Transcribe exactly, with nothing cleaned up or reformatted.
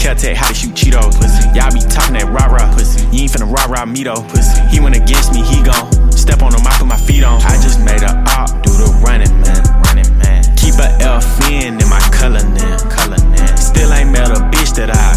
Caltech, how to shoot Cheetos. Y'all be talking that rah-rah. You ain't finna rah-rah me though. He went against me, he gon' step on him, I put my feet on. I just made a op, do the running man. Running man. Keep a L F in in my color now. Color now. Still ain't met a bitch that I